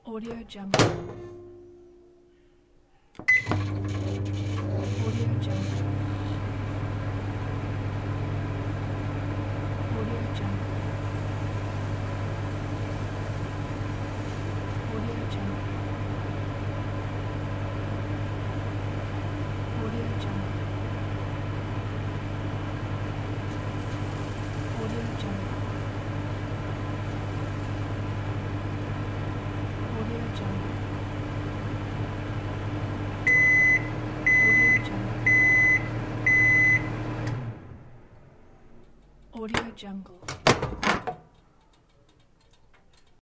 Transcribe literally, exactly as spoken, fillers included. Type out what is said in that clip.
Audio Jungle. Audio Jungle. Audio Jungle. Audio Jungle. Audio Jungle. Audio Jungle. Audio Jungle. Audio Jungle. Audio Jungle.